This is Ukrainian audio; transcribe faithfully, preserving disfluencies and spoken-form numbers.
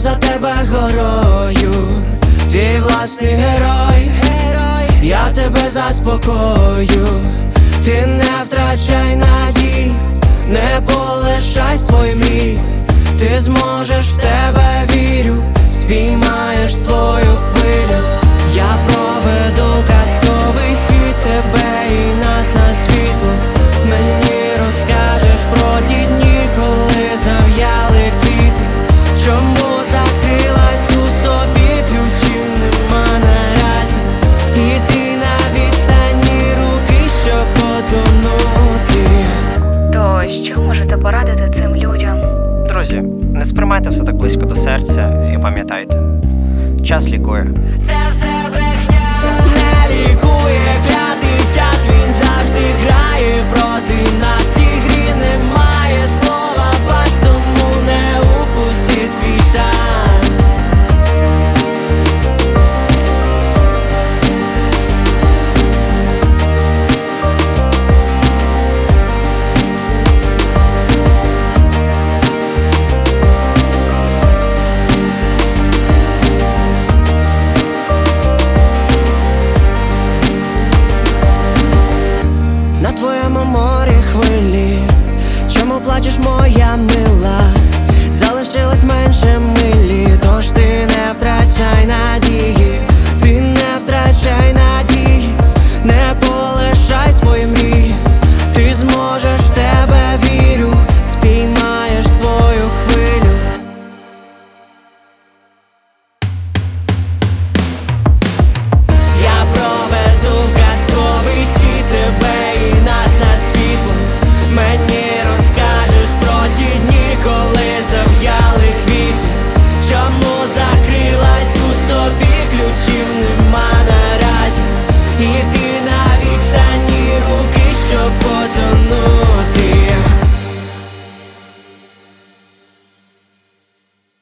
за тебе горою, твій власний герой. Я тебе заспокою, ти не втрачай надій, не полишай свій мрій. Ти зможеш, в тебе вірю, спіймаєш свою хвилю. Я проведу казковий світ, тебе і нас на світло. Мені розкажеш про ті дні, коли зав'яли квіти. Чому закрилась у собі, ключів нема наразі. І ти на відстані руки, щоб потонути. То що можете порадити цим людям? Друзі, не сприймайте все так близько до серця і пам'ятайте, час лікує. Це все брехня. Не лікує клятий час, він завжди грає проти нас.